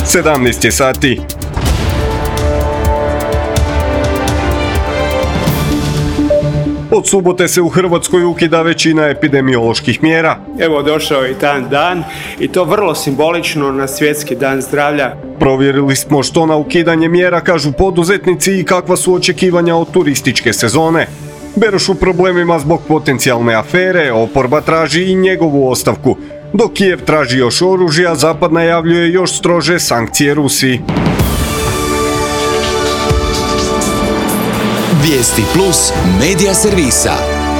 17 je sati. Od subote se u Hrvatskoj ukida većina epidemioloških mjera. Evo došao je taj dan i to vrlo simbolično na Svjetski dan zdravlja. Provjerili smo što na ukidanje mjera kažu poduzetnici i kakva su očekivanja od turističke sezone. Beroš u problemima zbog potencijalne afere, oporba traži i njegovu ostavku. Dok Kijev traži još oružja, Zapad najavljuje još strože sankcije Rusiji. Vijesti plus medija servisa.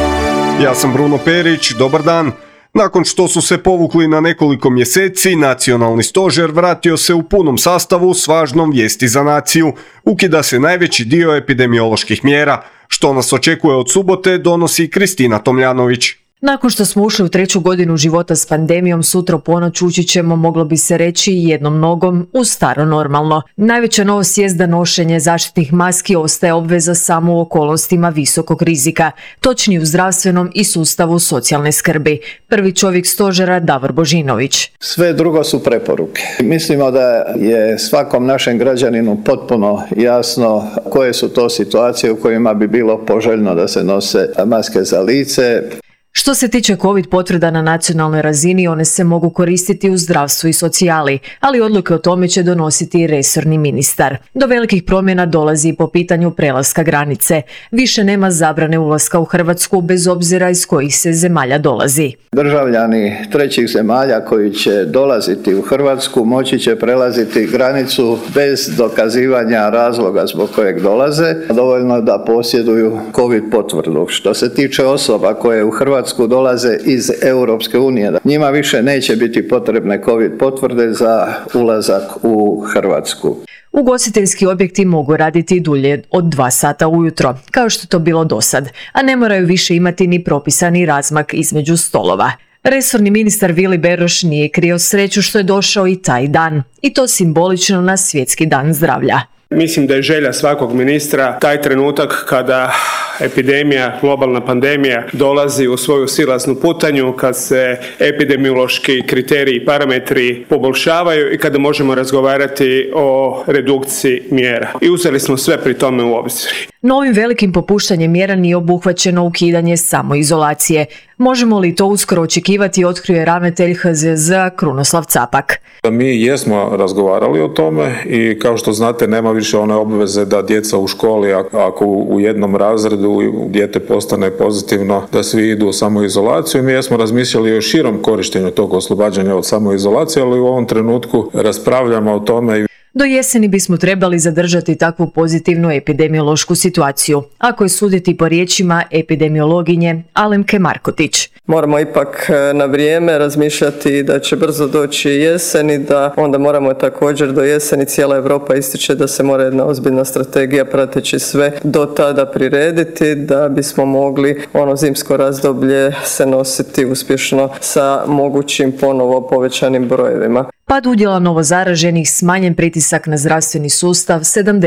Ja sam Bruno Perić, dobar dan. Nakon što su se povukli na nekoliko mjeseci, nacionalni stožer vratio se u punom sastavu s važnom vijesti za naciju. Ukida se najveći dio epidemioloških mjera. Što nas očekuje od subote, donosi Kristina Tomljanović. Nakon što smo ušli u 3. godinu života s pandemijom, sutra u ponoć ući ćemo, moglo bi se reći, jednom nogom u staro normalno. Najveća novost jest da nošenje zaštitnih maski ostaje obveza samo u okolnostima visokog rizika, točnije u zdravstvenom i sustavu socijalne skrbi. Prvi čovjek stožera Davor Božinović. Sve drugo su preporuke. Mislimo da je svakom našem građaninu potpuno jasno koje su to situacije u kojima bi bilo poželjno da se nose maske za lice. Što se tiče COVID potvrda na nacionalnoj razini, one se mogu koristiti u zdravstvu i socijali, ali odluke o tome će donositi resorni ministar. Do velikih promjena dolazi i po pitanju prelaska granice. Više nema zabrane ulaska u Hrvatsku bez obzira iz kojih se zemalja dolazi. Državljani trećih zemalja koji će dolaziti u Hrvatsku moći će prelaziti granicu bez dokazivanja razloga zbog kojeg dolaze. Dovoljno da posjeduju COVID potvrdu. Što se tiče osoba koje u Hrvatsku dolaze iz Europske unije, njima više neće biti potrebne COVID potvrde za ulazak u Hrvatsku. Ugostiteljski objekti mogu raditi dulje od 2 sata ujutro, kao što je to bilo dosad, a ne moraju više imati ni propisani razmak između stolova. Resorni ministar Vili Beroš nije krio sreću što je došao i taj dan, i to simbolično na Svjetski dan zdravlja. Mislim da je želja svakog ministra taj trenutak kada epidemija, globalna pandemija dolazi u svoju silaznu putanju, kad se epidemiološki kriteriji i parametri poboljšavaju i kada možemo razgovarati o redukciji mjera. I uzeli smo sve pri tome u obzir. Novim velikim popuštanjem mjera nije obuhvaćeno ukidanje samoizolacije. Možemo li to uskoro očekivati, otkrio je ravnatelj HZZ-a Krunoslav Capak. Mi jesmo razgovarali o tome i kao što znate nema više one obveze da djeca u školi, ako u jednom razredu dijete postane pozitivno, da svi idu u samoizolaciju. Mi jesmo razmišljali o širom korištenju tog oslobađanja od samoizolacije, ali u ovom trenutku raspravljamo o tome. Do jeseni bismo trebali zadržati takvu pozitivnu epidemiološku situaciju, ako je suditi po riječima epidemiologinje Alemke Markotić. Moramo ipak na vrijeme razmišljati da će brzo doći jesen i da onda moramo također do jeseni, cijela Europa ističe da se mora jedna ozbiljna strategija prateći sve do tada prirediti da bismo mogli ono zimsko razdoblje se nositi uspješno sa mogućim ponovo povećanim brojevima. Pad udjela novozaraženih, smanjen pritisak na zdravstveni sustav,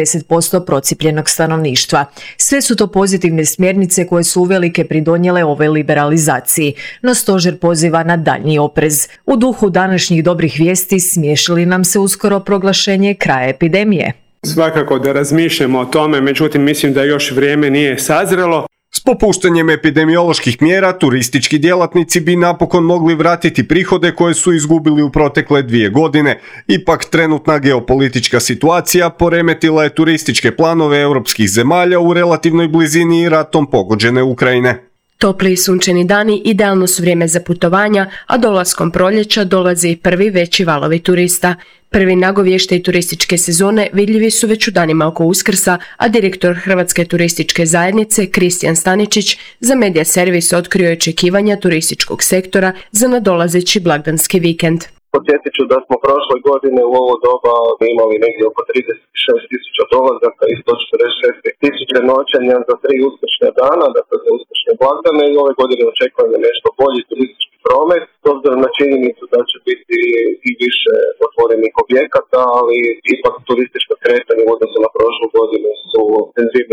70% procijepljenog stanovništva. Sve su to pozitivne smjernice koje su uvelike pridonijele ovoj liberalizaciji, no stožer poziva na daljnji oprez. U duhu današnjih dobrih vijesti smiješili nam se uskoro proglašenje kraja epidemije. Svakako da razmišljamo o tome, međutim mislim da još vrijeme nije sazrelo. S popuštanjem epidemioloških mjera, turistički djelatnici bi napokon mogli vratiti prihode koje su izgubili u protekle 2 godine. Ipak trenutna geopolitička situacija poremetila je turističke planove europskih zemalja u relativnoj blizini ratom pogođene Ukrajine. Topli i sunčani dani idealno su vrijeme za putovanja, a dolaskom proljeća dolaze i prvi veći valovi turista. Prvi nagovještaji turističke sezone vidljivi su već u danima oko Uskrsa, a direktor Hrvatske turističke zajednice Kristijan Staničić za Medija Servis otkrio je očekivanja turističkog sektora za nadolazeći blagdanski vikend. Podsjetit ću da smo prošle godine u ovo doba imali negdje oko 36.000 dolazaka i 146.000 noćenja za 3 uskršnja dana, dakle za uskršnje blagdane, i ove godine očekujemo nešto bolji turistički promet, s obzirom na činjenicu da će biti i više otvorenih objekata, ali ipak turistička kretanja u odnosu na prošlu godinu su intenzivnije.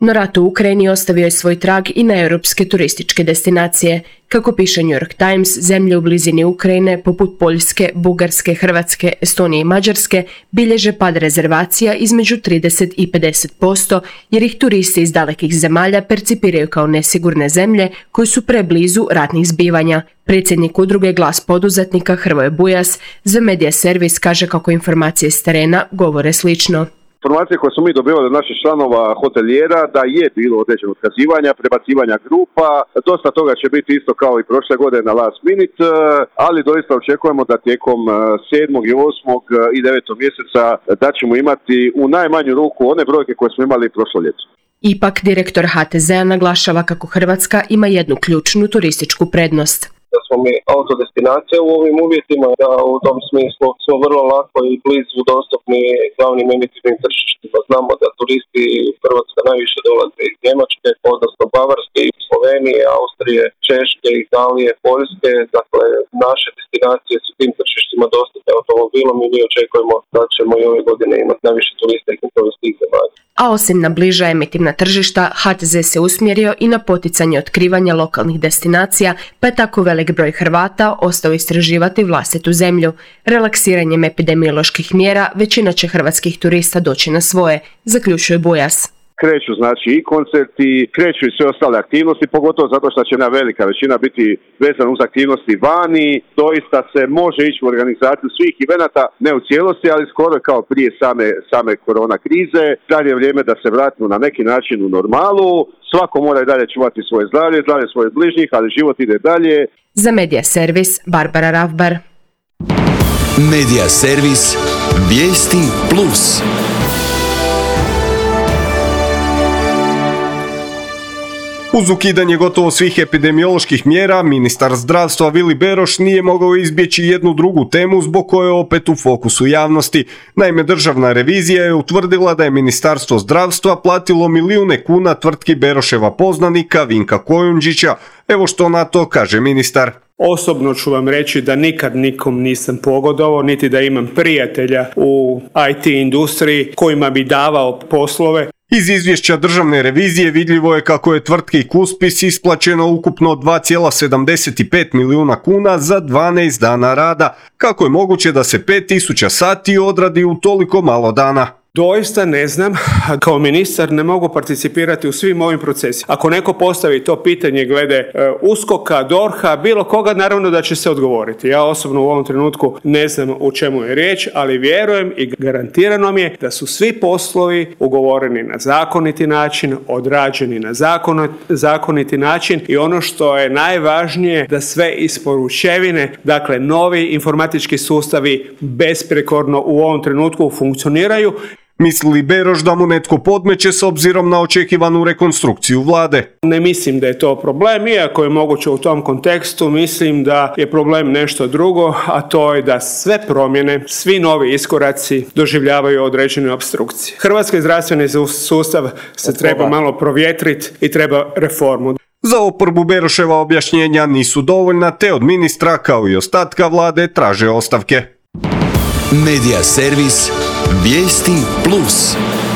No rat u Ukrajini ostavio je svoj trag i na europske turističke destinacije. Kako piše New York Times, zemlje u blizini Ukrajine, poput Poljske, Bugarske, Hrvatske, Estonije i Mađarske, bilježe pad rezervacija između 30 i 50%, jer ih turisti iz dalekih zemalja percipiraju kao nesigurne zemlje koji su preblizu ratnih zbivanja. Predsjednik udruge Glas poduzetnika Hrvoje Bujas za Media Servis kaže kako informacije s terena govore slično. Informacije koje smo mi dobivali od naših članova hotelijera da je bilo određeno otkazivanja, prebacivanja grupa, dosta toga će biti isto kao i prošle godine na last minute, ali doista očekujemo da tijekom 7. i 8. i 9. mjeseca da ćemo imati u najmanju ruku one brojke koje smo imali prošlo ljeto. Ipak direktor HTZ-a naglašava kako Hrvatska ima jednu ključnu turističku prednost. Da smo mi autodestinacija u ovim uvjetima, da u tom smislu smo vrlo lako i blizu dostupni glavnim emitivnim tržištima. Znamo da turisti u Hrvatska najviše dolaze iz Njemačke, odnosno Bavarske, i Slovenije, Austrije, Češke, Italije, Poljske. Dakle, naše destinacije su tim tržištima dostupne automobilom i mi očekujemo da ćemo i ove godine imati najviše turista iz tih zemalja. A osim na bliža emitivna tržišta, HTZ se usmjerio i na poticanje otkrivanja lokalnih destinacija, pa je tako velik broj Hrvata ostao istraživati vlastitu zemlju. Relaksiranjem epidemioloških mjera većina će hrvatskih turista doći na svoje, zaključuje Bujas. Kreću znači i koncerti, kreću i sve ostale aktivnosti, pogotovo zato što će velika većina biti vezana uz aktivnosti vani. Doista se može ići u organizaciju svih evenata, ne u cijelosti, ali skoro kao prije same korona krize. Sad je vrijeme da se vratimo na neki način u normalu. Svako mora i dalje čuvati svoje zdravlje svojih bližnjih, ali život ide dalje. Za Media Servis, Barbara Ravbar. Media Servis, vijesti plus. Uz ukidanje gotovo svih epidemioloških mjera, ministar zdravstva Vili Beroš nije mogao izbjeći jednu drugu temu zbog koje je opet u fokusu javnosti. Naime, državna revizija je utvrdila da je Ministarstvo zdravstva platilo milijune kuna tvrtki Beroševa poznanika Vinka Kojundžića. Evo što na to kaže ministar. Osobno ću vam reći da nikad nikom nisam pogodovao, niti da imam prijatelja u IT industriji kojima bi davao poslove. Iz izvješća državne revizije vidljivo je kako je tvrtki Kuspis isplaćeno ukupno 2,75 milijuna kuna za 12 dana rada. Kako je moguće da se 5000 sati odradi u toliko malo dana? Doista ne znam, kao ministar ne mogu participirati u svim ovim procesima. Ako neko postavi to pitanje glede USKOK-a, DORH-a, bilo koga, naravno da će se odgovoriti. Ja osobno u ovom trenutku ne znam u čemu je riječ, ali vjerujem i garantirano mi je da su svi poslovi ugovoreni na zakoniti način, odrađeni na zakoniti način i ono što je najvažnije da sve isporučevine, dakle novi informatički sustavi besprekorno u ovom trenutku funkcioniraju. Misli li Beroš da mu netko podmeće s obzirom na očekivanu rekonstrukciju vlade? Ne mislim da je to problem, iako je moguće u tom kontekstu, mislim da je problem nešto drugo, a to je da sve promjene, svi novi iskoraci doživljavaju određene opstrukcije. Hrvatski zdravstveni sustav se treba malo provjetriti i treba reformu. Za oporbu Beroševa objašnjenja nisu dovoljna, te od ministra kao i ostatka vlade traže ostavke. Media Servis, vijesti plus.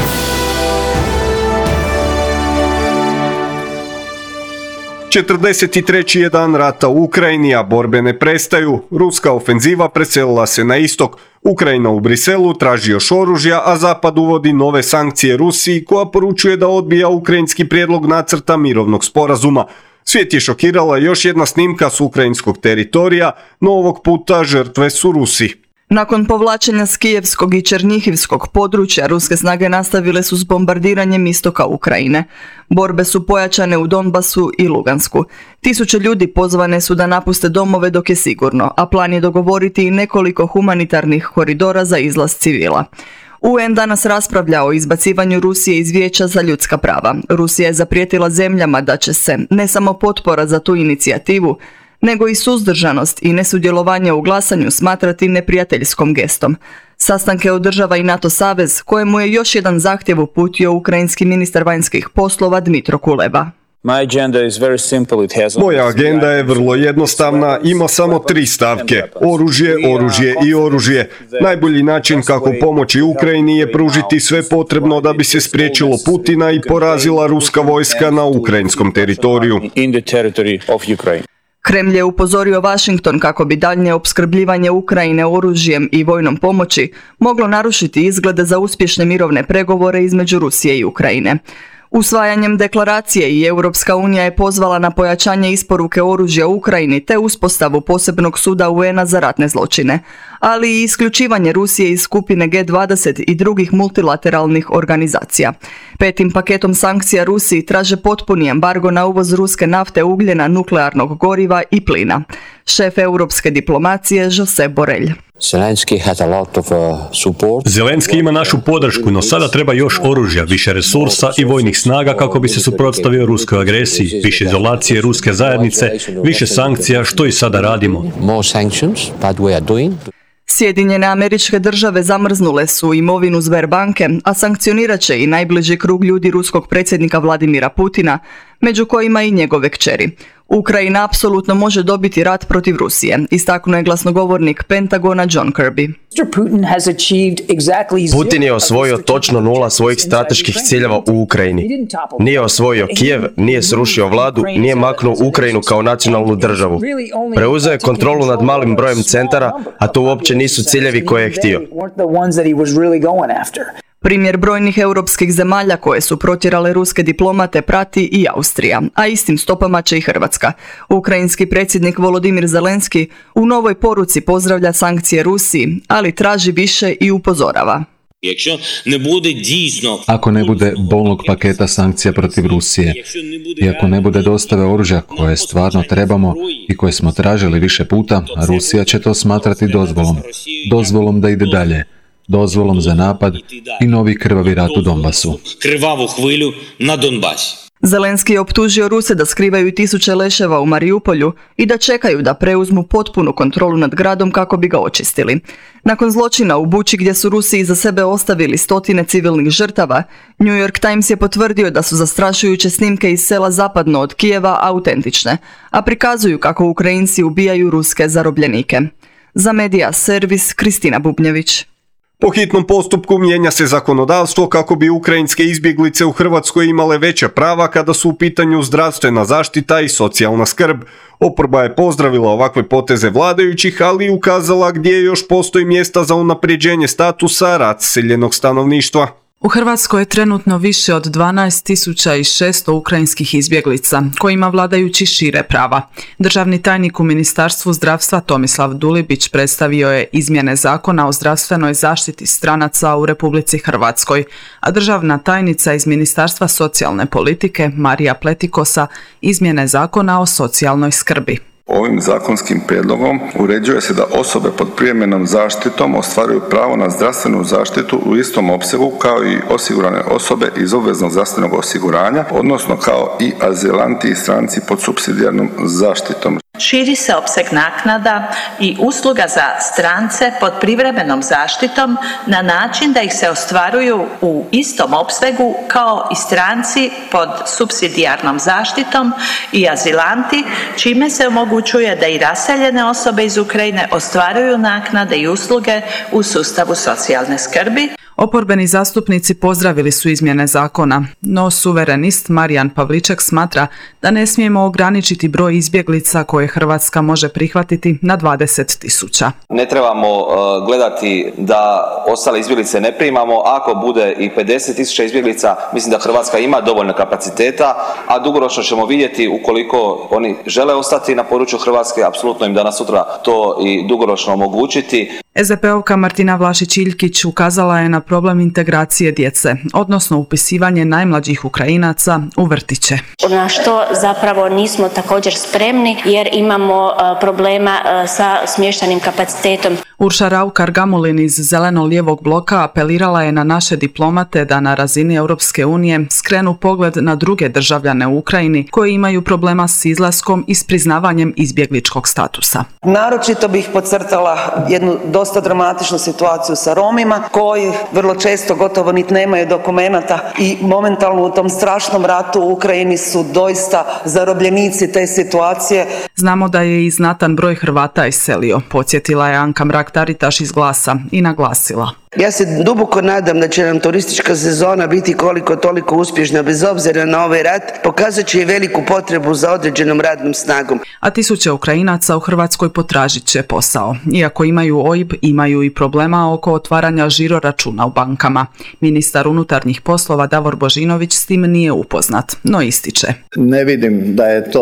...43. je dan rata u Ukrajini, a borbe ne prestaju. Ruska ofenziva preselila se na istok. Ukrajina u Briselu traži još oružja, a Zapad uvodi nove sankcije Rusiji, koja poručuje da odbija ukrajinski prijedlog nacrta mirovnog sporazuma. Svijet je šokirala još jedna snimka s ukrajinskog teritorija, no ovog puta žrtve su Rusi. Nakon povlačenja s Kijevskog i Černihivskog područja, ruske snage nastavile su s bombardiranjem istoka Ukrajine. Borbe su pojačane u Donbasu i Lugansku. 1000 ljudi pozvane su da napuste domove dok je sigurno, a plan je dogovoriti i nekoliko humanitarnih koridora za izlaz civila. UN danas raspravlja o izbacivanju Rusije iz Vijeća za ljudska prava. Rusija je zaprijetila zemljama da će se, ne samo potpora za tu inicijativu, nego i suzdržanost i nesudjelovanje u glasanju smatrati neprijateljskom gestom. Sastanke održava i NATO savez, kojemu je još jedan zahtjev uputio ukrajinski ministar vanjskih poslova Dmitro Kuleba. Moja agenda je vrlo jednostavna, ima samo 3 stavke. Oružje, oružje i oružje. Najbolji način kako pomoći Ukrajini je pružiti sve potrebno da bi se spriječilo Putina i porazila ruska vojska na ukrajinskom teritoriju. Kremlj je upozorio Washington kako bi daljnje opskrbljivanje Ukrajine oružjem i vojnom pomoći moglo narušiti izglede za uspješne mirovne pregovore između Rusije i Ukrajine. Usvajanjem deklaracije i Europska unija je pozvala na pojačanje isporuke oružja Ukrajini te uspostavu posebnog suda UN-a za ratne zločine, ali i isključivanje Rusije iz skupine G20 i drugih multilateralnih organizacija. 5. paketom sankcija Rusiji traže potpuni embargo na uvoz ruske nafte, ugljena, nuklearnog goriva i plina. Šef europske diplomacije Josep Borrell. Zelenski ima našu podršku, no sada treba još oružja, više resursa i vojnih snaga kako bi se suprotstavio ruskoj agresiji, više izolacije ruske zajednice, više sankcija, što i sada radimo. Sjedinjene Američke Države zamrznule su imovinu Sberbanke, a sankcionirat će i najbliži krug ljudi ruskog predsjednika Vladimira Putina, među kojima i njegove kćeri. Ukrajina apsolutno može dobiti rat protiv Rusije, istaknuo je glasnogovornik Pentagona John Kirby. Putin je osvojio točno 0 svojih strateških ciljeva u Ukrajini. Nije osvojio Kijev, nije srušio vladu, nije maknuo Ukrajinu kao nacionalnu državu. Preuzeo je kontrolu nad malim brojem centara, a to uopće nisu ciljevi koje je htio. Primjer brojnih europskih zemalja koje su protjerale ruske diplomate prati i Austrija, a istim stopama će i Hrvatska. Ukrajinski predsjednik Volodimir Zelenski u novoj poruci pozdravlja sankcije Rusiji, ali traži više i upozorava. Ako ne bude bolnog paketa sankcija protiv Rusije i ako ne bude dostave oružja koje stvarno trebamo i koje smo tražili više puta, Rusija će to smatrati dozvolom da ide dalje. Dozvolom za napad i novi krvavi rat u Donbasu. Zelenski je optužio Ruse da skrivaju tisuće leševa u Mariupolju i da čekaju da preuzmu potpunu kontrolu nad gradom kako bi ga očistili. Nakon zločina u Buči gdje su Rusi iza sebe ostavili 100 civilnih žrtava, New York Times je potvrdio da su zastrašujuće snimke iz sela zapadno od Kijeva autentične, a prikazuju kako Ukrajinci ubijaju ruske zarobljenike. Za Medija servis Kristina Bubnjević. Po hitnom postupku mijenja se zakonodavstvo kako bi ukrajinske izbjeglice u Hrvatskoj imale veća prava kada su u pitanju zdravstvena zaštita i socijalna skrb. Oporba je pozdravila ovakve poteze vladajućih, ali i ukazala gdje još postoji mjesta za unapređenje statusa raseljenog stanovništva. U Hrvatskoj je trenutno više od 12.600 ukrajinskih izbjeglica, kojima vladajući šire prava. Državni tajnik u Ministarstvu zdravstva Tomislav Dulibić predstavio je izmjene zakona o zdravstvenoj zaštiti stranaca u Republici Hrvatskoj, a državna tajnica iz Ministarstva socijalne politike Marija Pletikosa izmjene zakona o socijalnoj skrbi. Ovim zakonskim prijedlogom uređuje se da osobe pod privremenom zaštitom ostvaruju pravo na zdravstvenu zaštitu u istom opsegu kao i osigurane osobe iz obveznog zdravstvenog osiguranja, odnosno kao i azilanti i stranci pod supsidijarnom zaštitom. Širi se opseg naknada i usluga za strance pod privremenom zaštitom na način da ih se ostvaruju u istom opsegu kao i stranci pod supsidijarnom zaštitom i azilanti, čime se omogućuje da i raseljene osobe iz Ukrajine ostvaruju naknade i usluge u sustavu socijalne skrbi. Oporbeni zastupnici pozdravili su izmjene zakona, no suverenist Marijan Pavliček smatra da ne smijemo ograničiti broj izbjeglica koje Hrvatska može prihvatiti na 20.000. Ne trebamo gledati da ostale izbjeglice ne primamo. Ako bude i 50.000 izbjeglica, mislim da Hrvatska ima dovoljno kapaciteta, a dugoročno ćemo vidjeti ukoliko oni žele ostati na području Hrvatske, apsolutno im danas sutra to i dugoročno omogućiti. SDP-ovka Martina Vlašić-Iljkić ukazala je na problem integracije djece, odnosno upisivanje najmlađih Ukrajinaca u vrtiće. Na što zapravo nismo također spremni jer imamo problema sa smještajnim kapacitetom. Urša Raukar-Gamulin iz Zeleno-lijevog bloka apelirala je na naše diplomate da na razini Europske unije skrenu pogled na druge državljane u Ukrajini koji imaju problema s izlaskom i s priznavanjem izbjegličkog statusa. Naročito bih podcrtala jednu dosta dosta dramatičnu situaciju sa Romima koji vrlo često gotovo niti nemaju dokumenata i momentalno u tom strašnom ratu u Ukrajini su doista zarobljenici te situacije. Znamo da je i znatan broj Hrvata iselio, podsjetila je Anka Mrak-Taritaš iz Glasa i naglasila. Ja se duboko nadam da će nam turistička sezona biti koliko toliko uspješna bez obzira na ovaj rat, pokazat će i veliku potrebu za određenom radnom snagom. A tisuće Ukrajinaca u Hrvatskoj potražit će posao. Iako imaju OIB, imaju i problema oko otvaranja žiro računa u bankama. Ministar unutarnjih poslova Davor Božinović s tim nije upoznat, no ističe. Ne vidim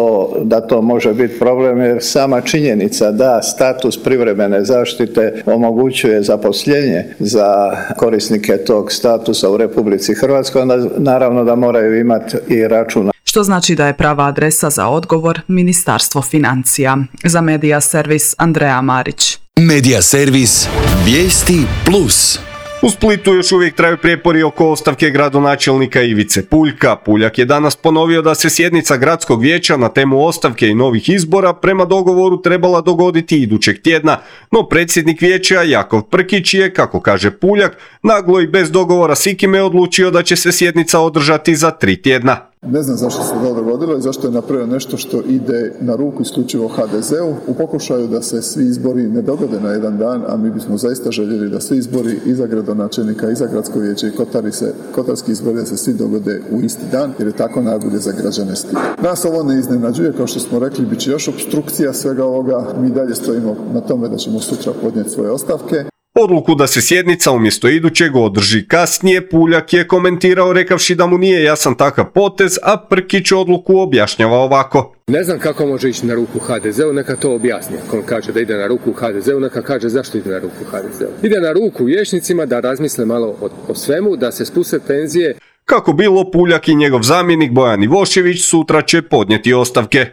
da to može biti problem jer sama činjenica da status privremene zaštite omogućuje zaposlenje za korisnike tog statusa u Republici Hrvatskoj, onda naravno da moraju imati i račun. Što znači da je prava adresa za odgovor Ministarstvo financija. Za Medija servis Andreja Marić. Medija servis Vijesti Plus. U Splitu još uvijek traju prijepori oko ostavke gradonačelnika Ivice Puljka. Puljak je danas ponovio da se sjednica gradskog vijeća na temu ostavke i novih izbora prema dogovoru trebala dogoditi idućeg tjedna, no predsjednik vijeća Jakov Prkić je, kako kaže Puljak, naglo i bez dogovora s ikime odlučio da će se sjednica održati za 3 tjedna. Ne znam zašto se to dogodilo i zašto je napravio nešto što ide na ruku isključivo HDZ-u u pokušaju da se svi izbori ne dogode na jedan dan, a mi bismo zaista željeli da svi izbori i za gradonačelnika i za gradsko vijeće i kotarski izbori da se svi dogode u isti dan, jer je tako najbolje za građane Splita. Nas ovo ne iznenađuje, kao što smo rekli, bit će još opstrukcija svega ovoga, mi dalje stojimo na tome da ćemo sutra podnijeti svoje ostavke. Odluku da se sjednica umjesto idućeg održi kasnije Puljak je komentirao rekavši da mu nije jasan takav potez, a Prkić odluku objašnjava ovako. Ne znam kako može ići na ruku HDZ-u, neka to objasni. Ako on kaže da ide na ruku HDZ-u, neka kaže zašto ide na ruku HDZ-u. Ide na ruku vijećnicima da razmisle malo o svemu, da se spuste penzije. Kako bilo, Puljak i njegov zamjenik Bojan Ivošević sutra će podnijeti ostavke.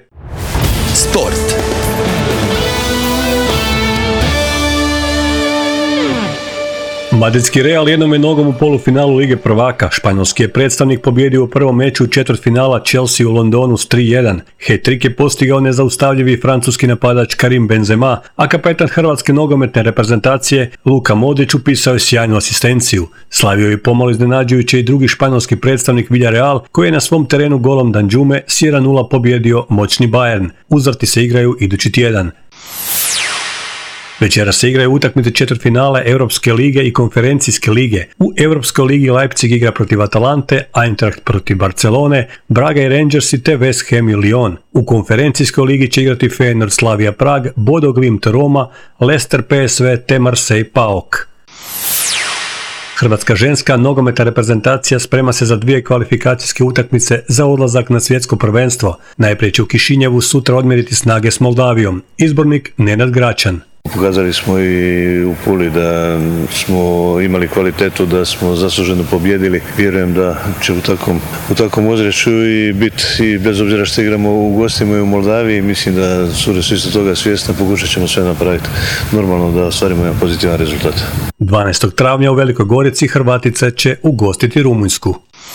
Sport. Madridski Real jednom je nogom u polufinalu Lige prvaka. Španjolski je predstavnik pobjedio u prvom meču četvrtfinala Chelsea u Londonu s 3-1. Hat-trick je postigao nezaustavljivi francuski napadač Karim Benzema, a kapetan hrvatske nogometne reprezentacije Luka Modrić upisao je sjajnu asistenciju. Slavio je pomalo iznenađujuće i drugi španjolski predstavnik Villarreal, koji je na svom terenu golom Danjume s 1-0 pobjedio moćni Bayern. Uzvrati se igraju idući tjedan. Večera se igraju utakmice četvrtfinale Europske lige i konferencijske lige. U Europskoj ligi Leipzig igra protiv Atalante, Eintracht protiv Barcelone, Braga i Rangersi te West Ham i Lyon. U konferencijskoj ligi će igrati Feyenoord Slavia Prag, Bodo Glimt Roma, Leicester PSV te Marseille PAOK. Hrvatska ženska nogometna reprezentacija sprema se za 2 kvalifikacijske utakmice za odlazak na svjetsko prvenstvo. Najprije će u Kišinjevu sutra odmjeriti snage s Moldavijom. Izbornik Nenad Gračan. Pokazali smo i u Puli da smo imali kvalitetu, da smo zasluženo pobjedili. Vjerujem da će u takvom ozračju i biti, i bez obzira što igramo u gostima i u Moldaviji, mislim da su isto toga svjesni, pokušat ćemo sve napraviti normalno da ostvarimo jedan pozitivan rezultat. 12. travnja u Velikoj Gorici Hrvatice će ugostiti Rumunjsku.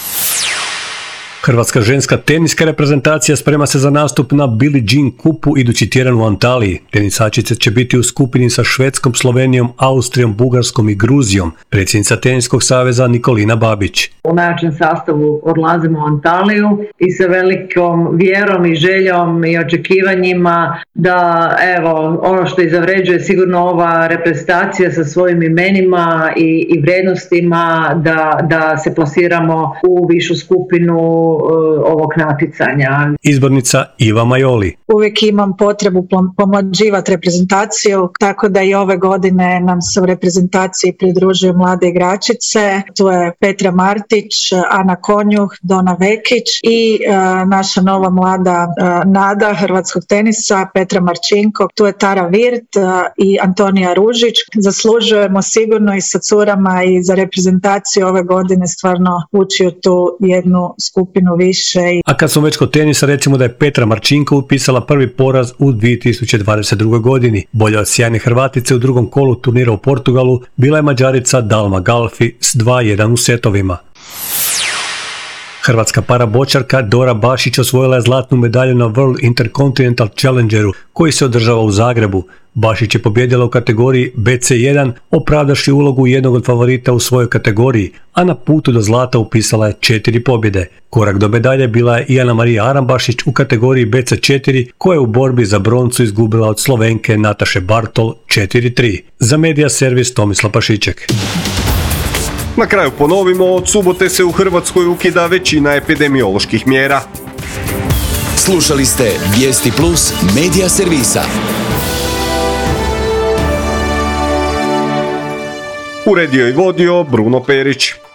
Hrvatska ženska teniska reprezentacija sprema se za nastup na Billie Jean Cupu idući tjedan u Antaliji. Tenisačice će biti u skupini sa Švedskom, Slovenijom, Austrijom, Bugarskom i Gruzijom. Predsjednica Teniskog saveza Nikolina Babić. U najjačem sastavu odlazimo u Antaliju i sa velikom vjerom i željom i očekivanjima da evo ono što i zavređuje sigurno ova reprezentacija sa svojim imenima i vrijednostima da se plasiramo u višu skupinu ovog natjecanja. Izbornica Iva Majoli. Uvijek imam potrebu pomlađivati reprezentaciju, tako da i ove godine nam se u reprezentaciji pridružuju mlade igračice. Tu je Petra Martić, Ana Konjuh, Dona Vekić i naša nova mlada nada hrvatskog tenisa Petra Marčinko. Tu je Tara Virt i Antonija Ružić. Zaslužujemo sigurno i sa curama i za reprezentaciju ove godine stvarno ući u tu jednu skupinu više. A kad smo već kod tenisa, recimo da je Petra Marčinko upisala prvi poraz u 2022. godini. Bolja od sjajne Hrvatice u drugom kolu turnira u Portugalu bila je Mađarica Dalma Galfi s 2-1 u setovima. Hrvatska parabočarka Dora Bašić osvojila je zlatnu medalju na World Intercontinental Challengeru koji se održava u Zagrebu. Bašić je pobijedila u kategoriji BC1, opravdaši ulogu jednog od favorita u svojoj kategoriji, a na putu do zlata upisala je 4 pobjede. Korak do medalje bila je i Ana-Marija Arambašić u kategoriji BC4, koja je u borbi za broncu izgubila od Slovenke Nataše Bartol 4-3. Za Medija servis Tomislav Pašiček. Na kraju ponovimo, od subote se u Hrvatskoj ukida većina epidemioloških mjera. Slušali ste Vijesti Plus Medija servisa. Uredio i vodio Bruno Perić.